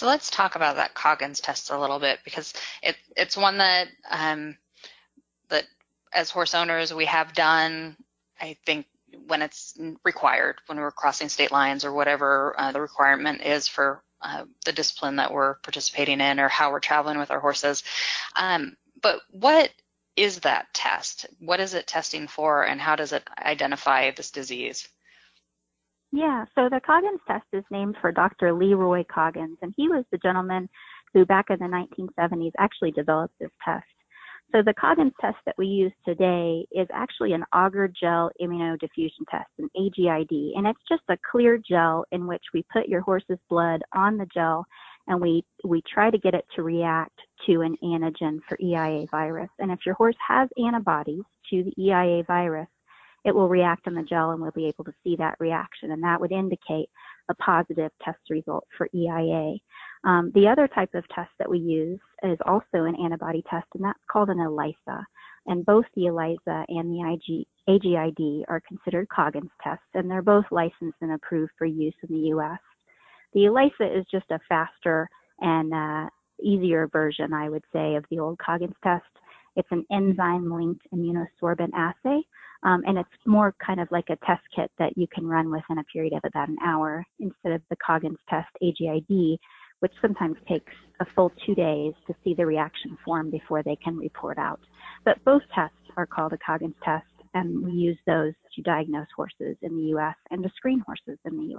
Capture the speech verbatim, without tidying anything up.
So let's talk about that Coggins test a little bit because it, it's one that um, that as horse owners we have done, I think, when it's required, when we're crossing state lines or whatever uh, the requirement is for uh, the discipline that we're participating in or how we're traveling with our horses. Um, but what is that test? What is it testing for, and how does it identify this disease? Yeah, so the Coggins test is named for Doctor Leroy Coggins, and he was the gentleman who back in the nineteen seventies actually developed this test. So the Coggins test that we use today is actually an agar gel immunodiffusion test, an A G I D, and it's just a clear gel in which we put your horse's blood on the gel, and we, we try to get it to react to an antigen for E I A virus. And if your horse has antibodies to the E I A virus, it will react on the gel and we'll be able to see that reaction, and that would indicate a positive test result for E I A. Um, the other type of test that we use is also an antibody test, and that's called an ELISA. And both the ELISA and the I G, A G I D are considered Coggins tests, and they're both licensed and approved for use in the U S. The ELISA is just a faster and uh, easier version, I would say, of the old Coggins test. It's an enzyme-linked immunosorbent assay, um, and it's more kind of like a test kit that you can run within a period of about an hour instead of the Coggins test A G I D, which sometimes takes a full two days to see the reaction form before they can report out. But both tests are called a Coggins test, and we use those to diagnose horses in the U S and to screen horses in the U S